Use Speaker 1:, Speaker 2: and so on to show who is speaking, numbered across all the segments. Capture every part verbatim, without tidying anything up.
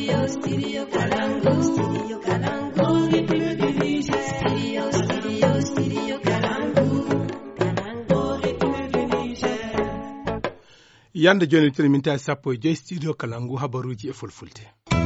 Speaker 1: Studio, studio Kalangu, studio Kalangu. Studio, studio, studio Kalangu, Kalangu.
Speaker 2: Yanda joni tiri minta sappo je studio Kalangu habaruji e fulfulde.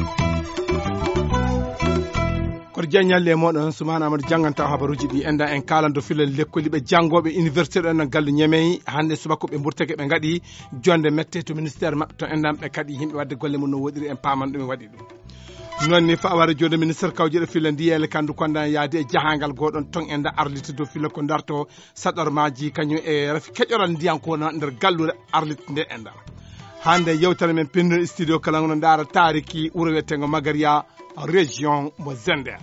Speaker 2: Kor janyalle modon sumana amad janganta habaruji di enda en kalando filal lekkoli be jangobe université do en gallu nyemey hande subako be mburtake be ngadi jonde mette to ministère mabbe to endam be kadi himbe wadde golle mun no wodiri en paman dum wadi dum non ni fa awara jonde ministère kawje do filal diyele kandu konda yaade e jahangal godon ton enda arlite do filal ko darto sadormaji kanyu e rafi kejoral ndiyan ko na der gallure arlite de enda hande yewtere men pinno studio Kalangu no dara tariki wuro wetengo Magaria région mo Zender.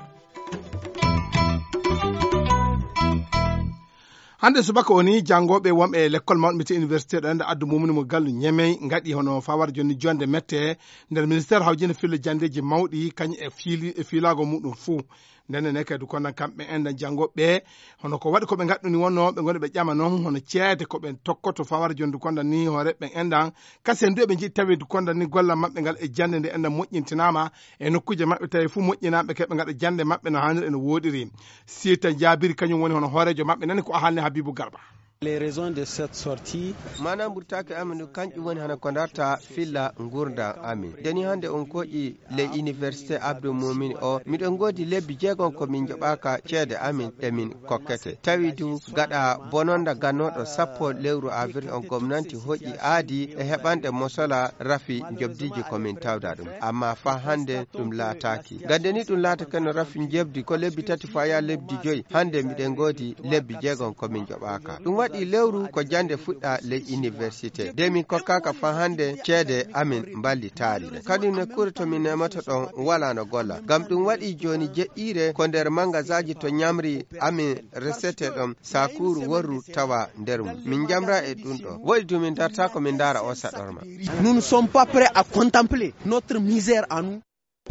Speaker 2: Hande subaka oni jangobe wambe l'école mawɗo université do anda addu mumuni mo gallu nyemey ngadi hono fawar joni jonde mette nder ministère hawjine fille jandeji mawɗi kany e fili e filago mudum fu nene ne kadu kono kambe enda jangobe hono ko wadi ko be gadduni wonno be gonde be jama non hono ceede ko be tokkoto fawar jondu konda ni hore be endan kasen do be ji tawi du konda ni golla mabbe gal e jande de enda moƴƴintinama e nokkuje mabbe tawi fu moƴƴinabe ke be ngada jande mabbe no hanir en wodiri sita jabiri kanyum woni hono horejo mabbe nani ko halne Habibou Garba.
Speaker 3: Les raisons de cette sortie
Speaker 4: manam burtake aminu kanji woni hana kondarta filla ngurda amin deni hande on koji le université Abdou Moumin o midon godi lebbi jeegon ko min jobaka ceede amin e min kokkete tawi du gada bononda gannodo sappo lewru avril on gomnanti hoji aadi e hebande mosola rafi jobdiji ko min tawda dum amma fa hande dum laataki gadeni dum laata kan rafi jebdi ko lebbi tati fa ya lebbi joyi hande miden godi lebbi jeegon ko min jobaka dum di lewru ko jande fudda le université demi ko kaka fa hande ceede amin balli taari kadi ne kurto min nemata don wala no golla gam dum wadi joni jeire ko der mangazaji to nyamri amin recette dum sakuru worru tawa der min jamra e dum do wodi dum min darta ko min dara o sadorma.
Speaker 3: Nous ne sommes pas prêts à contempler notre misère à nous.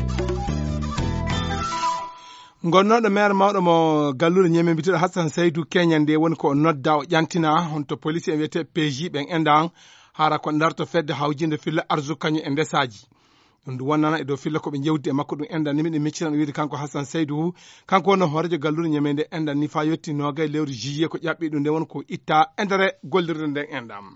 Speaker 2: gonnoɗo maire mawɗo mo gallure ñeme mbiteɗo Hassan Seydou keñande woni ko nodda o ƴantina honto police en wiyete P J ɓen endan hara ko darto fedde hawjinde filla arzu kañu e ndesaji ɗum ndu wonnana e dow filla koɓe jewdi e makko ɗum endan ni miɗen miccinan wiide kanko Hassan Seydou kanko wonno horejo gallure ñeme nde endan ni fa yetti nogay lewru juillet ko ƴaɓɓi ɗum nde woni ko itta endere gollirde nden endam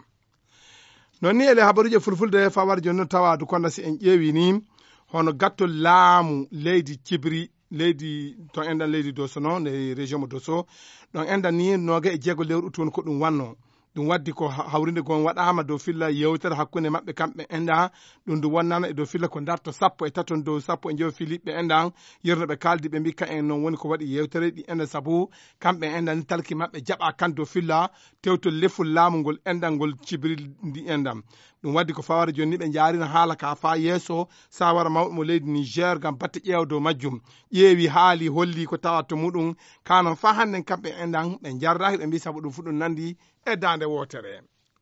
Speaker 2: non ni ele habaruji fulfulde fawar joni tawa du konda si en ƴeewi ni hono gattol laamu leydi Cibri leydi to endan leydi Dosso no ne région mo Dosso don endan ni noga e jego lewru ton ko dum wanno dum waddi ko hawrinde gon wadama do filla yewtere hakkunde mabbe kambe enda dum du wonnana e do filla ko darto sappo e taton do sappo e jew filibe endan yirno be kaldi be mbika en non woni ko wadi yewtere di enda sabu kambe endan talki mabbe jaba kan do filla tewto leful lamugol endan gol Cibril di endam dum waddi ko fawara joni be jaarina haala ka fa yeso sawara mawdo mo leydi Niger gam batte ƴewdo majjum ƴeewi haali holli ko tawato mudum kanon fa hannen kambe endan be jarra be mbi sabu dum fudum nandi e dande wotere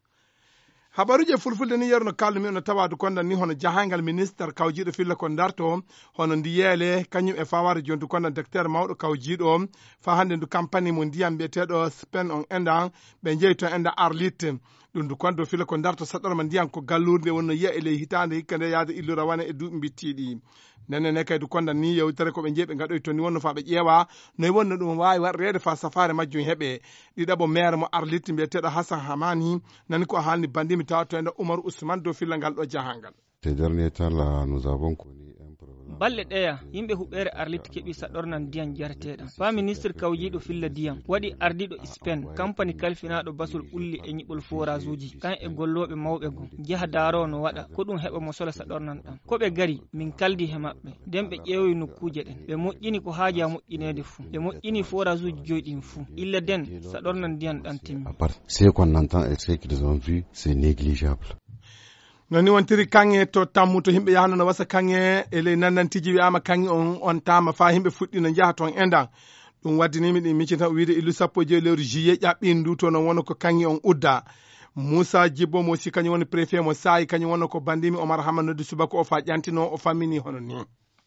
Speaker 2: habaruje fulfulde ni yerno kalmi no tawadu konda ni hono jahangal ministre kawjido filla ko darto hono ndiyele kanyum e fawara jontu konda docteur mawdo kawjido fa hande ndu campagne mo ndiyam betedo spen on endan be jeyto enda arlite ɗum du kondo fila ko darto saɗorma ndiyan ko gallurde wonno yiya ele hitande hikkande yaade illu rawane e duuɓi bittiɗi nene ne kay du konda ni yewtere ko ɓe jeeɓe gaɗoy to ni wonno fa ɓe ƴeewa noy wonno ɗum wawi warrede fa safare majjum heɓe ɗiɗaɓo maire mo arlitti mbiyeteɗo Hassan Hamani nani ko halni bandimi tawa to ende Oumar Ousmane dow filla ngal ɗo jahangal.
Speaker 5: Ces derniers temps là nous avons connu un problème.
Speaker 6: Balle ɗeya yimɓe huɓɓere arlit keɓi saɗornan ndiyam jarteɗam fa ministre kawjiɗo filla ndiyam waɗi ardiɗo Spain compagnie kalfinaɗo basol ɓulli e ñiɓol forage uji kan e golloɓe mawɓe go jeeha daaro no waɗa ko ɗum heɓa mo sola saɗornan ɗam ko ɓe gari min kaldi he maɓɓe nden ɓe ƴeewoyi nokkuje ɗen ɓe moƴƴini ko haaji a moƴƴinede fuu ɓe moƴƴini forage uji joyɗin fuu illa den saɗornan ndiyam ɗam timmi.
Speaker 5: Ce qu'on entend et ce qu'ils ont vu c'est négligeable.
Speaker 2: noni wontiri kanŋe to tammu to himɓe yahano no wasa kanŋe ele nannantiji wiyama kanŋe on on tama fa himɓe fuɗɗi no jaha toon endan ɗum waddinimi ɗi miccita wiide illu sappo e joyi lewru juillet ƴaɓɓin ndu to no wona ko kanŋe on udda Moussa Djibbo mo si kañum woni préfet mo saayi kañum wonno ko bandimi Omar Hamad noddi subaka o fa ƴantino o fammini hono ni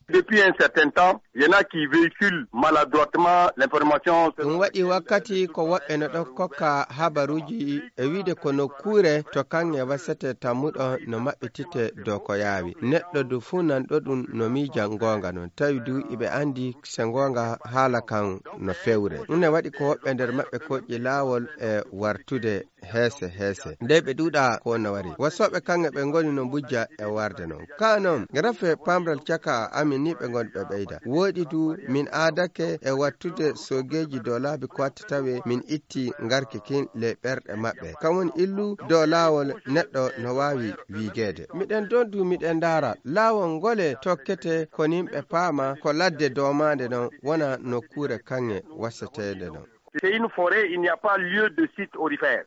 Speaker 7: Depuis un certain temps, il y en a qui véhiculent maladroitement l'information.
Speaker 4: Ɗum waɗi wakkati ko woɓɓe no ɗon kokka habaruji e wiide ko nokkure to kanŋe wasete tammuɗo no maɓɓitite dow ko yaawi. Neɗɗo du fuu nanɗo ɗum no miija ngoonga noon tawi du iɓe andi se ngoonga haala kan no fewre. Ɗum ne waɗi ko woɓɓe nder maɓɓe koƴƴi laawol e wartude heese heese nde ɓe ɗuuɗa ko no wari. Wasoɓe kanŋe ɓe ngoni no bujja e warde noon. Ka noon rafe pamral caka amin ni ɓe ngoni ɓe ɓeyda. Woɗi du min aadake e wattude sogeji dow laabi ko watti tawe min itti ngarkikin le ɓerɗe maɓɓe. Kamon illu dow laawol neɗɗo no waawi wiigeede. Miɗen ɗon du miɗen ndaara laawol ngole tokkete ko nimɓe paama ko ladde domande non wona nokkure kanŋe wasateede non.
Speaker 7: C'est une forêt, il n'y a pas lieu de site aurifère.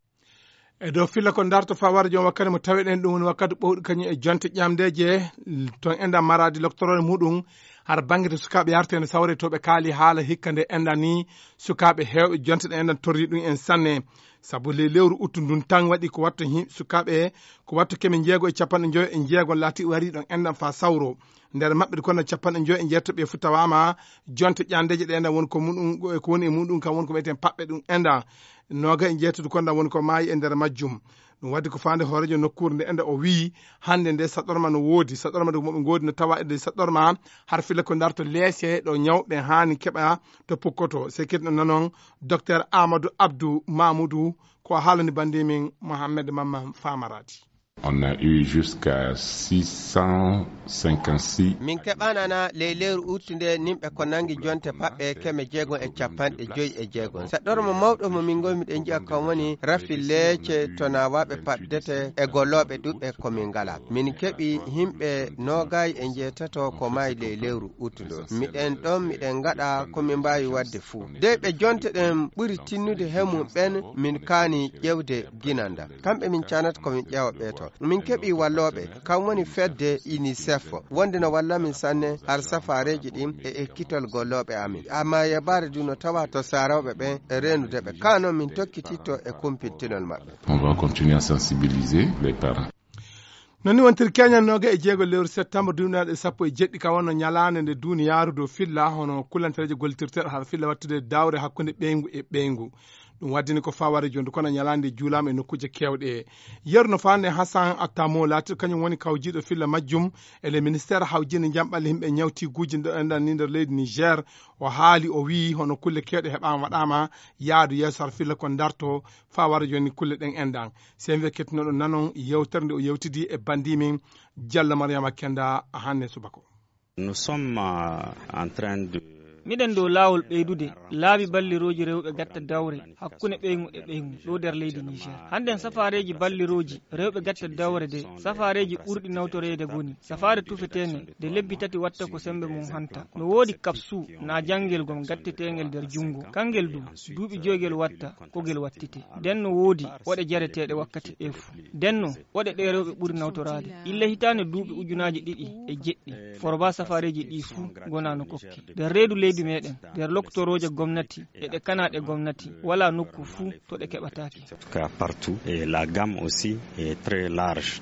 Speaker 2: e dow filla ko darto faware jom wakkati mo taweɗen ɗum woni wakkati ɓowɗi kañum e jonte ƴamdeje ton enda maradi loctorone muɗum har banggue to sukaɓe yartene sawre to ɓe kaali haala hikka nde enda ni sukaɓe hewɓe jonte ɗe endan torri ɗum en sanne saabu le lewru uttu ndun tan waɗi ko watto sukaɓe ko watto keme jeego e capanɗe joyi e jeegol laati wari ɗon endan fa sawro nder maɓɓe kono capanɗe joyi e jeettoɓe fu tawama jonte ƴandeje ɗe endan woni ko muɗum ko woni e muɗum kam woni ko wiyeten paɓɓe ɗum enda noga e jeettude konɗa woni ko maayi e nder majjum ɗum waddi ko fande hoorejo nokkure nde enda o wi hande nde saɗorma no woodi saɗorma nde moɓe goodi no tawa e saɗorma har filla ko darto leese ɗo ñawɓe hani keɓa to pukkoto se kirɗo nanon docteur Amadou Abdou Mamoudou ko haalani bandimin Mohamed Mamman Famarati.
Speaker 8: On a eu jusqu'à six cent cinquante-six.
Speaker 4: Min keɓanana leyleru uttunde nimɓe ko nangi jonte paɓɓe keme jeegon e capanɗe joyi e jeegon. Saɗɗormo mawɗo mo min gomi ɗen jiya kam woni rafi leece to nawaɓe paɗdete e golloɓe ɗuɓɓe komin ngala. Min keɓi himɓe nogayi e jeetato ko mayi leyleru uttudo. Miɗen ɗon miɗen gaɗa komin mbawi wadde fuu. De ɓe jonte ɗen ɓuri tinnude hemum ɓen min kaani ƴewde ginanda. Kamɓe min canata komin ƴewa ɓeeto. Min keɓi walloɓe kam woni fedde UNICEF wonde no walla min sanne har safareji ɗin e ekkitol golloɓe amin amma yebare du no tawa to sarawɓe ɓen e renude ɓe kano min tokkititto e kumpittinol maɓɓe.
Speaker 8: On va continuer à sensibiliser les parents.
Speaker 2: noni wontir keñan noga e jeego lewru septembre duuɓinaɗe sappo e jeɗɗi ka wonno ñalande nde duniyaru dow filla hono kullantereje gollirteɗo haa filla wattude dawre hakkude ɓeygu e ɓeygu ɗum waddini ko faware jonde kono ñalande juulama e nokkuje kewɗe yeru no fande Hassan Attamo laati kañum woni kawjiɗo filla majjum ele ministére hawjinde jamɓalle himɓe ñawti guji endan ni nder leydi Niger o haali o wi hono kulle kewɗe heɓama waɗama yaadu yeeso har filla ko darto faware joni kulle ɗen endan sembe kettinoɗo nanon yewtere nde o yewtidi e bandimin Diallo Mariama Kenda hanne subako.
Speaker 9: Nous sommes en train de
Speaker 6: miɗen dow laawol ɓeydude laabi balliroji rewɓe gatta dawre hakkunde ɓeygu e ɓeygu ɗo nder leydi Niger. Hannden safareji balliroji rewɓe gatta dawre de safareji ɓurɗi nawtorede goni safare tufetene de lebbi tati watta ko sembe mum hanta no woodi kapsu na janngel gom gattetengel nder jungo kangel du duuɓi joygel watta kogel wattite nden no woodi woɗe jareteɗe wakkati ɗe fu nden no woɗe ɗe rewɓe ɓuri nawtorade illa hitande duuɓi ujunaji ɗiɗi e jeɗɗi forba safareji ɗi fu gona no kokki nder reedu leydi meɗen nder loktoroje gomnati e ɗe kanaɗe gomnati wala nokku fuu to ɗe keɓataki.
Speaker 9: Partout et la gamme aussi est très large.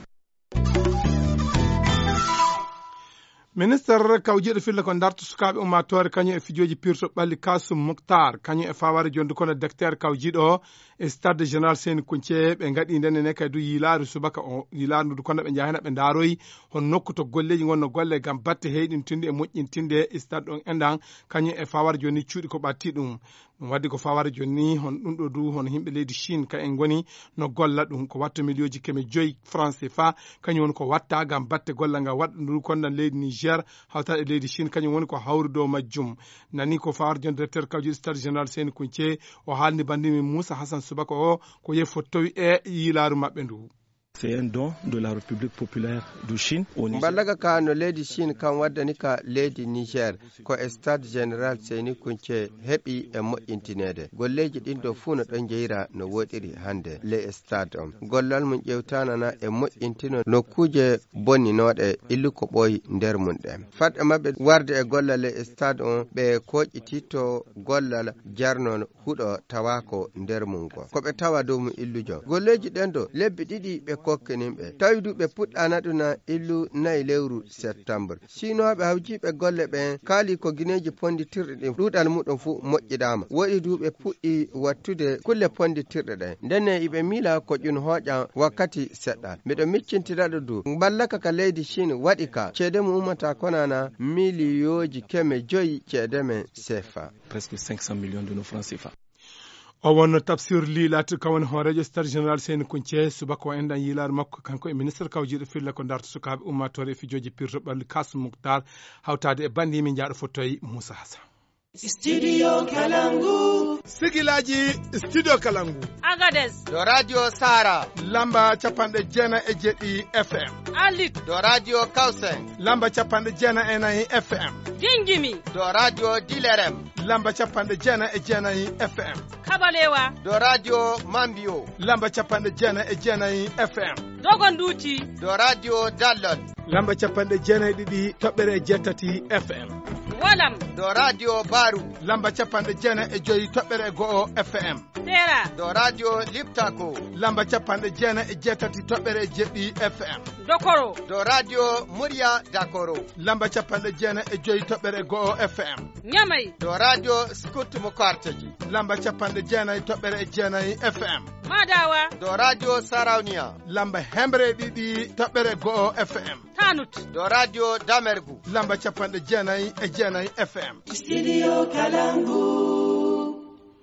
Speaker 2: ministére kawjiɗo filla ko darto sukaɓe ummatore kañum e fijoji pirto ɓalli Kasum Mouktar kañum e faware jonde kono docteur kawjiɗo e stade général Seni Kounthie ɓe gaɗi ndenne ne kay du yilaru subaka o yilaru ndu kono ɓe jahina ɓe daroyi hon nokku to golleji gonno golle gam batte heyɗintinde e moƴƴintinde e stade ɗon endan kañum e faware joni cuuɗi ko ɓatti ɗum ɗum waddi ko faware joni hon ɗum ɗo du hono himɓe leydi Chine ka en goni no golla ɗum ko watta milioji keme joyi franc C F A kañum woni ko watta gam batte gollal ngal waɗa ndu kondan leydi Niger hawtade e leydi Chine kañum woni ko hawri dow majjum nani ko faware joni directeur kawjiɗo stade général Seni Kounthie o haalni bandimi Moussa Hassan Subaka o ko yefo tawi e yilaru maɓɓe ndu.
Speaker 10: C'est un don de la République populaire de Chine au Niger.
Speaker 4: Ballaga ka no leydi Chine kan waddani ka leydi Niger ko e stade général Seni Kounthie heɓi e moƴƴintinede golleji ɗin ɗo fuu no ɗon jeyira no woɗiri hande le stade on gollal mum ƴewtanana e moƴƴintino nokkuje bonninoɗe illu ko ɓooyi nder mum ɗe fatɗe maɓɓe warde e gollal le stade on ɓe koƴƴititto gollal jarnon huɗo tawako nder mum go ko ɓe tawa dow mum illujo golleji ɗen ɗo lebbi ɗiɗi ɓe kokkinimɓe tawi duɓe puɗɗanaɗuna illu nayi lewru septembre sinoɓe hawjiɓe golle ɓen kaali ko guineji ponditirɗe ɗin ɗuɗal muɗum fu moƴƴidama woɗi duɓe puɗɗi wattude kulle ponditirɗe ɗen ndenne iɓe miila ko ƴun hoƴan wakkati seɗɗa miɗo miccintiraɗo du ballaka ka leydi Chine waɗi ka ceede mu ummata konana miliyoji keme joyi ceede men sefa
Speaker 10: presque cinq cents millions de nos francs C F A.
Speaker 2: o won tafsir li lati kawon horejo star général Seyni Kunce subaka o endan yilar makko kanko e ministre kawjiɗo filla ko darto sukaɓe ummatore e fijoji pirto ɓalli Kasum Muktar hawtade e bandi min jaaɗo fottoyi Moussa Hassan.
Speaker 1: Studio Kalangu.
Speaker 2: Sigilaji Studio Kalangu.
Speaker 11: Agades.
Speaker 3: Do Radio Sara.
Speaker 2: Lamba capanɗe jeena e jeɗɗi F M.
Speaker 11: Alit.
Speaker 3: Do Radio Kausen.
Speaker 2: Lamba capanɗe jeena e nayyi F M.
Speaker 11: Gingimi.
Speaker 3: Do Radio Dilerem.
Speaker 2: Lamba capanɗe jeena e jeenayyi F M.
Speaker 11: Kabalewa.
Speaker 3: Do Radio Mambio.
Speaker 2: Lamba capanɗe jeena e jeenayyi F M.
Speaker 11: Dogonduti.
Speaker 3: Do Radio Dallon.
Speaker 2: Lamba capanɗe jeena e ɗiɗi toɓɓere jettati F M.
Speaker 11: Walam.
Speaker 3: Do Radio Baru.
Speaker 2: Lamba capanɗe jeena e joyi toɓɓere go'o F M.
Speaker 11: Sera.
Speaker 3: Do Radio Liptako.
Speaker 2: Lamba capanɗe jeena e jettati toɓɓere jeɗɗi F M.
Speaker 11: Dokoro.
Speaker 3: Do Radio Muria Dakoro.
Speaker 2: Lamba capanɗe jeena e joyi toɓɓere go'o F M.
Speaker 11: Nyamai.
Speaker 3: Do Radio Skut Mukarteji.
Speaker 2: Lamba capanɗe jeena e toɓɓere jeenayyi F M.
Speaker 11: Madawa.
Speaker 3: Do Radio Sarawnia.
Speaker 2: Lamba hembre ɗiɗi toɓɓere go'o F M.
Speaker 11: Tanut.
Speaker 3: Do Radio Damergu.
Speaker 2: Lamba capanɗe jeenayyi e jeenayyi F M.
Speaker 1: Studio Kalangu.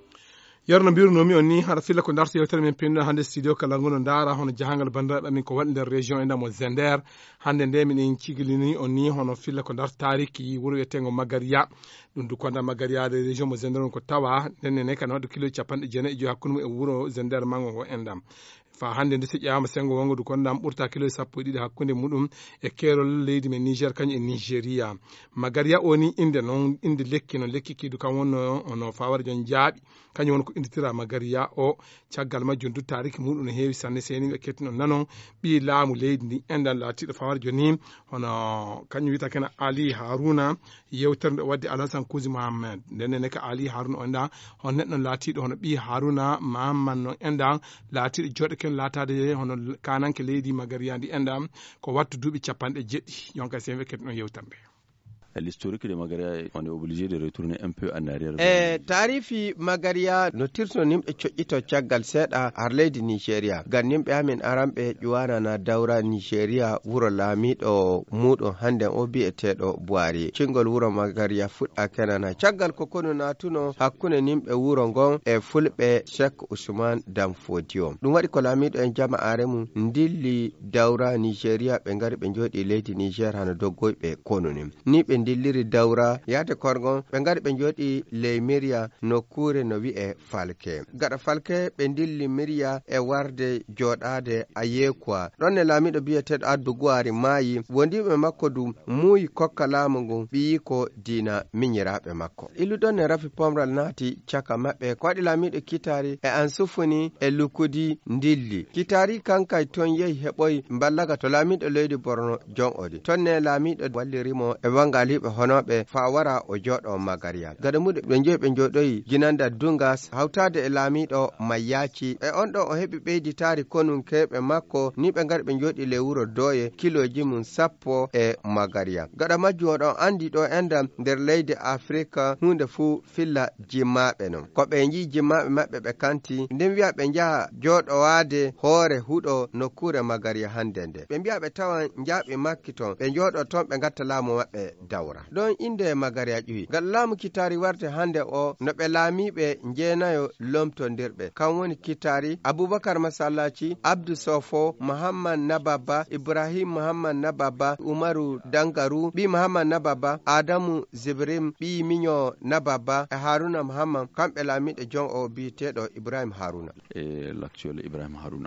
Speaker 2: Yarno mbirunomi on ni haɗa filla ko darto yewtere men pinno hande studio Kalangu no ndara hono jahangal bandiraɓe amin ko waɗi nder région e ndamo Zender hande nde minen cigilini on ni hono filla ko darto tariki wuro wiyetego Magaria ɗum du konda Magaria de région mo Zender on ko tawa ndenne kan wadde kilo capanɗe jeenayyi e joyi hakkude e wuro Zender mango ngo endam fa hande nde so ƴewama sengo wongo du kondam ɓurta kilo sappo e ɗiɗi hakkude muɗum e keerol leydi men Niger kañum e Nigéria Magaria o ni inde noon inde lekki no lekki kiidu kam wonno ono fawara jon jaaɓi kañum won ko inditira Magaria o caggal majjum du tariki muɗum no heewi sanne seni ɓe kettino nanon ɓi laamu leydi ndi endan laatiɗo fawara joni hono kañum wiyata kene Ali Haruna yewtere nde wadde Alassane Kouzi Mohammed ndenne ka Ali Haruna o enda hon neɗɗo laatiɗo hono ɓi Haruna Mahamman no enda laatiɗo joɗe ken laatade hono kananke leydi Magaria ndi endam ko wattu duuɓi capanɗe jeɗɗi yonka sen ɓe kettino yewtambe.
Speaker 12: L'historique de Magaria, on est obligé de retourner un peu en arrière.
Speaker 4: Eh, tarifi Magaria no tirto nimɓe coƴƴito caggal seeɗa har leydi Nigeria ngam nimɓe amin aranɓe ƴuwanana dawra Nigeria wuro laamiɗo muɗum hande o bi'eteɗo Buhari cingol wuro Magaria fuɗɗa kenana caggal ko kono natuno hakkunde nimɓe wuro ngon e fulɓe Cheikh Ousmane Dan Fodio ɗum waɗi ko laamiɗo en jama'are mum dilli dawra Nigeria ɓe ngari ɓe jooɗi leydi Niger hano doggoyɓe konunim ni ɓe dilliri dawra yaade korgon ɓe ngari ɓe jooɗi ley Miria nokkure no wi'e Falke gaɗa Falke ɓe dilli Miria e warde jooɗade a yeekwa ɗonne laamiɗo biyeteɗo Addu Guwari maayi wondiɓe makko dum muuyi kokka laamu ngun ɓiyi ko diina miñiraɓe makko ilu ɗonne rafi pomral naati caka maɓɓe ko waɗi laamiɗo Kitari e Ansufuni e Lukudi dilli Kitari kankay ton yehi heɓoy mballaga to laamiɗo leydi Borno jon odi tonne laamiɗo wallirimo e wangali ɓe honoɓe fa wara o jooɗo Magaria gada muɗe ɓe jeeyi ɓe jooɗoyi jinanda Dungas hawtade e laamiɗo Mayyaci e on ɗo o heɓi ɓeyditari konum keɓe makko ni ɓe ngari ɓe jooɗi le wuro Doye kiloji mum sappo e Magaria gada majjum oɗon andi ɗo endam nder leydi Afrique hunde fuu filla jimmaɓe non ko ɓe jii jimmaɓe maɓɓe ɓe kanti nden wiya ɓe jaha jooɗowade hoore huɗo nokkure Magaria hande nde ɓe mbiya ɓe tawan jaaɓi makki ton ɓe jooɗo toon ɓe gatta laamu maɓɓe dawra ɗon inde Magaria ƴuwi ngal laamu Kitari warte hande o no ɓe laamiɓe jeenayo lomtondirɓe kam woni Kitari Aboubacar Masallaci Abdou Sofo Muhammad Nababa Ibrahim Muhammad Nababa Umaru Dangaru ɓi Muhammad Nababa Adamu Zibrim ɓi Miño Nababa e Haruna Muhammad kamɓe laamiɓe jon o biyeteɗo Ibrahim Haruna
Speaker 12: et l'actuel Ibrahim Haruna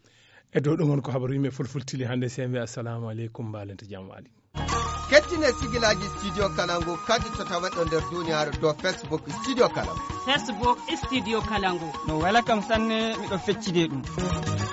Speaker 2: e dow ɗum won ko habaru yimɓe fulfultili hande sen wi assalamu aleykum mbalente jam waali
Speaker 4: kettine sigilaji studio Kalangu kadi to tawaɗo nder duniyaaru do Facebook studio Kalangu
Speaker 11: Facebook studio Kalangu
Speaker 6: no wala kam sanne miɗo feccide ɗum